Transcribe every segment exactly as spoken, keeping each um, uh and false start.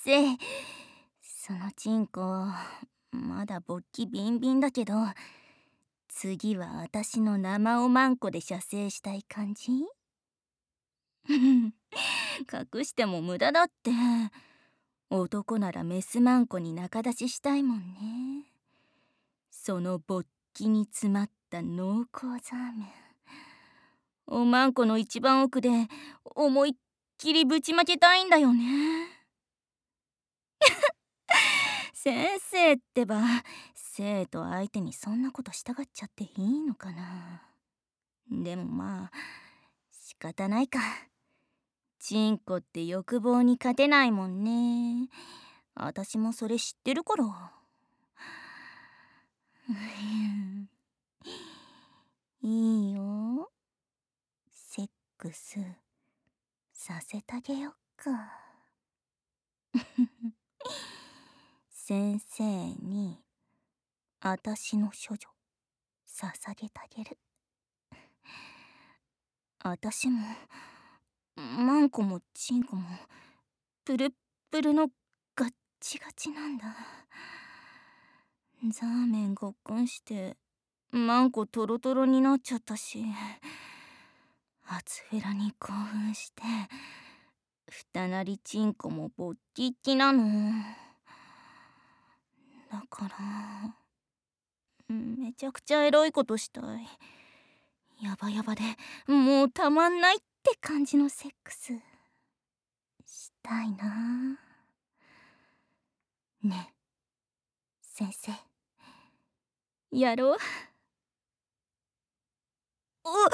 生、そのチンコまだ勃起ビンビンだけど、次は私の生おまんこで射精したい感じ？隠しても無駄だって。男ならメスマンコに仲出ししたいもんね。その勃起に詰まった濃厚ザーメン、おまんこの一番奥で思いっきりぶちまけたいんだよね。先生ってば、生徒相手にそんなことしたがっちゃっていいのかな。でもまあ仕方ないか。チンコって欲望に勝てないもんね。私もそれ知ってるから。いいよ、セックスさせてあげよっか。先生に私の処女捧げてあげる。私もマンコもチンコもプルップルのガッチガチなんだ。ザーメンごっくんしてマンコトロトロになっちゃったし、初フェラに興奮して二なりチンコもボッキッキなの。だからめちゃくちゃエロいことしたい。ヤバヤバでもうたまんないって感じのセックスしたいな。ねえ先生、やろう。おおお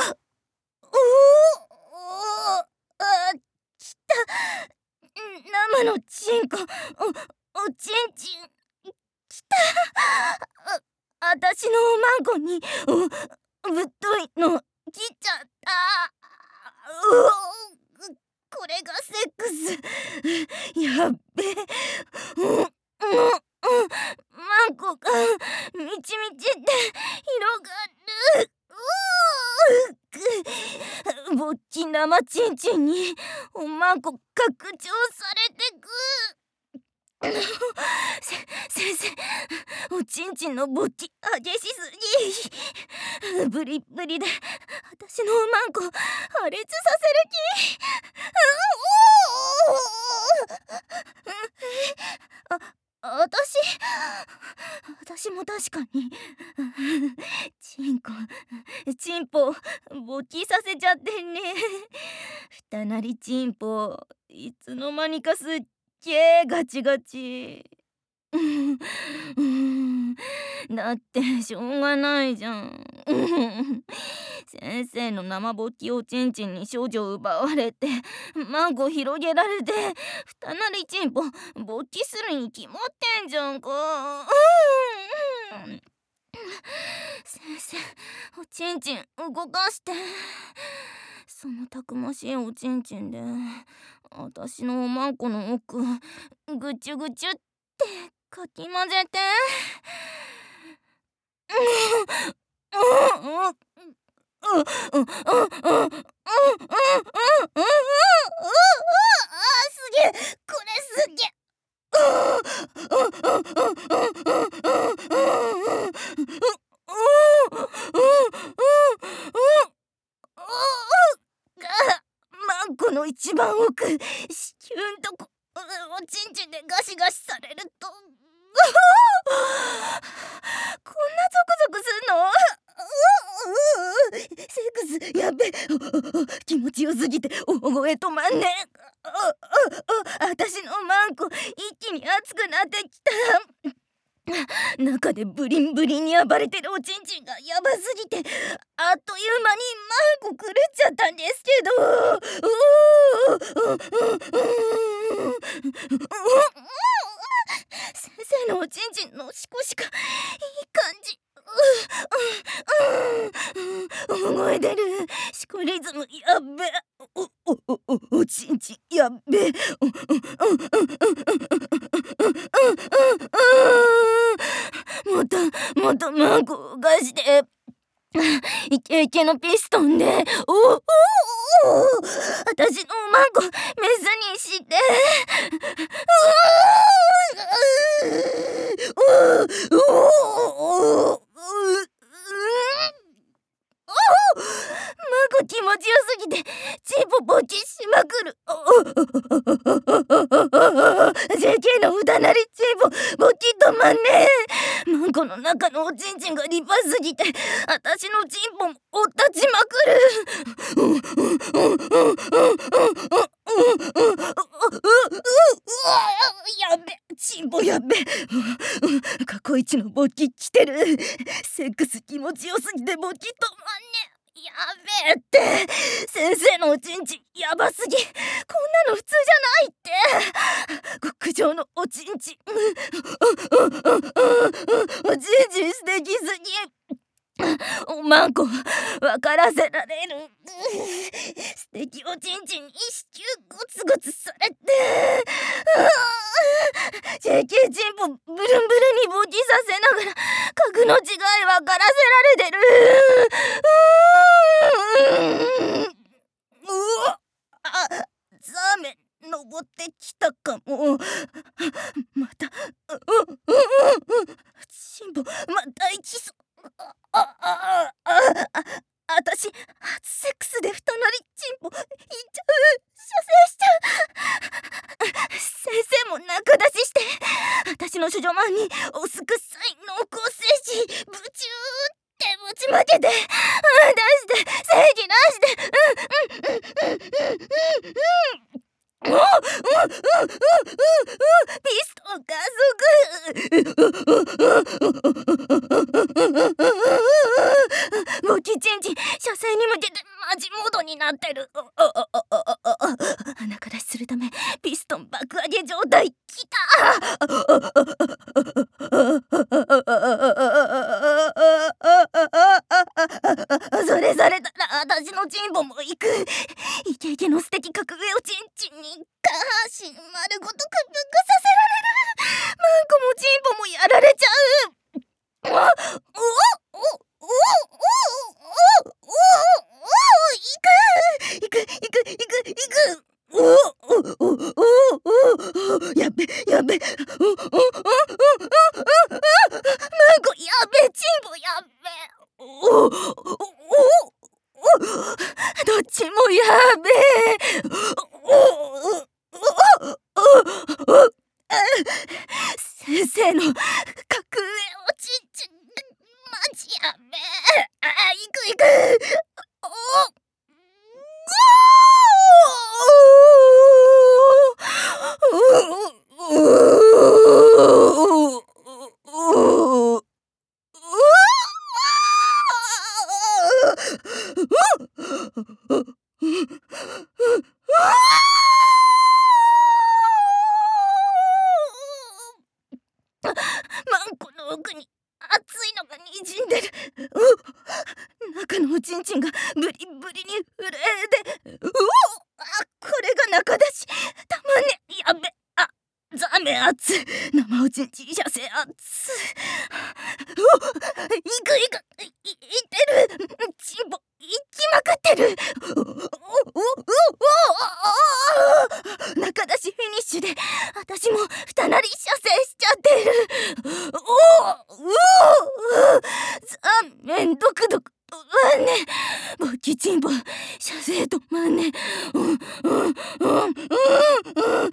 おあきた。生のチンコ、おおちんちんきた。ああたしのおまんこにおぶっといのきちゃった。うお、これがセックス。やっべえ。うんうんうん、マンコがみちみちって広がる。うおぼっき生チンチンにおまんこ拡張されてく。せ先生、おちんちんの勃起激しすぎ。ブリッブリで私のおまんこ破裂させる気。あ、私私も確かにチンコチンポ勃起させちゃってんね。二なりチンポいつの間にかすっげーガチガチ。だってしょうがないじゃん。先生の生勃起おちんちんに少女奪われてマンコ広げられて二なりチンポ勃起するに決まってんじゃんか。先生、おちんちん動かして。そのたくましいおちんちんで私のおまんこの奥ぐちゅぐちゅってかき混ぜて。すげえ、これすげえ。マンコの一番奥、子宮んとこおちんちんでガシガシされるとこんなゾクゾクすんの。セックスやべ、気持ちよすぎて大声止まんね。あああたしのマンコ一気に熱くなってきた。中でブリンブリンに暴れてるおちんちんがやばすぎてあっという間にマンコ狂っちゃったんですけど。先生のおちんちんのシコシコいい感じ。大声出る。シコリズムやっべ。おおおおおちんちんやっべ。もっともっとマンコを動かして。イケイケのピストンでおおおお私私のおまんこメスにして。ううううううマコ気持ちよすぎてチンポ勃起しまくる。ジェーケー の歌なりチンポ勃起止まんねえ。マンコの中のおちんちんが立派すぎて私のチンポもおったちまくる。やべチンポやべ過去一の勃起来てる。セックス気持ちよすぎて勃起止まんねえ。やべえって先生のおちんちんやばすぎ。こんなの普通じゃないって。極上のおちんちんおちんちん素敵すぎ。おまんこ分からせられる。素敵おちんちんに子宮ゴツゴツされて ジェーケー チンポブルンブルンに勃起させながら格の違い分からせられてる。うわあザーメン登ってきたかも。またチンポまた行きそう。ああああああたし初セックスで二なりチンポいっちゃう。射精しちゃう。先生も仲出しして私の処女マンにおすくさい濃厚精子ブチューってぶちまけて出して精液出してうんうんうんうんうんおうおうおうおうおうピストン加速勃起チンチン射精に向けてマジモードになってる。中出しするためピストン爆上げ状態きた。それされたら私のチンポも行く。イケイケの素敵格上おちんちんに下半身丸ごと屈服させられる。マンコもチンポもやられちゃう。おおおおおおおおお行く行く行く行く行く。おおおおおやべやべおおおおマンコやべチンポやべおおおおどっちもやべえ。おおおお先生の格上おちんちんマジやべえ。あ行く行く。おマンコの奥に熱いのがにじんでる。中のおちんちんがブリブリに震えて、うおあこれが中出し。たまんねやべあザーメン熱生おちんちん射精熱。お行く行くいいってる。チンポ行きまくってる。おおおお中出しフィニッシュで私も二なり射精しちゃってる。おおうおザーメンドクドク止まんね勃起チンポ射精止まんね。うんうんうんうんうんうん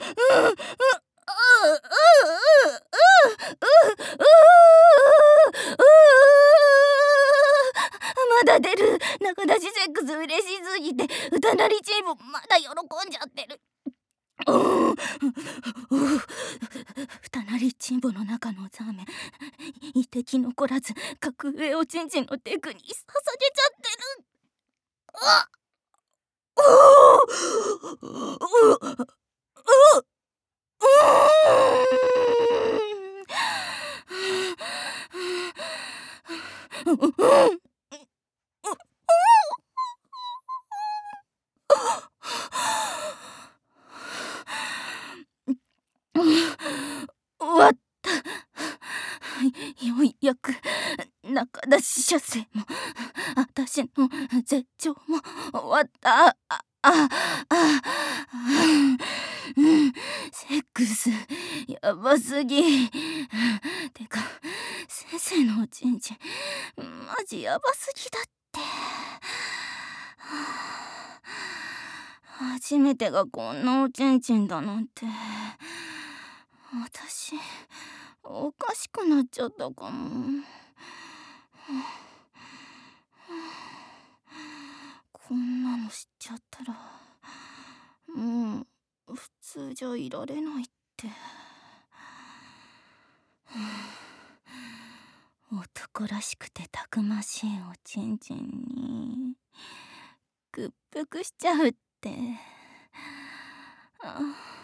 まだ出る。中出しセックス嬉しすぎて歌なりチンポまだ喜んじゃってる。二なりチンポの中のザーメン一滴残らず格上おちんちんのテクに捧げちゃってる。あおおおお終わった。ようやく中出し射精も私の絶頂も終わった。 ああうん、セックスやばすぎ。てか先生のおちんちんマジやばすぎだって。初めてがこんなおちんちんだなんて、私おかしくなっちゃったかも。こんなの知っちゃったらもう普通じゃいられないって。男らしくてたくましいおちんちんに屈服しちゃうって。あ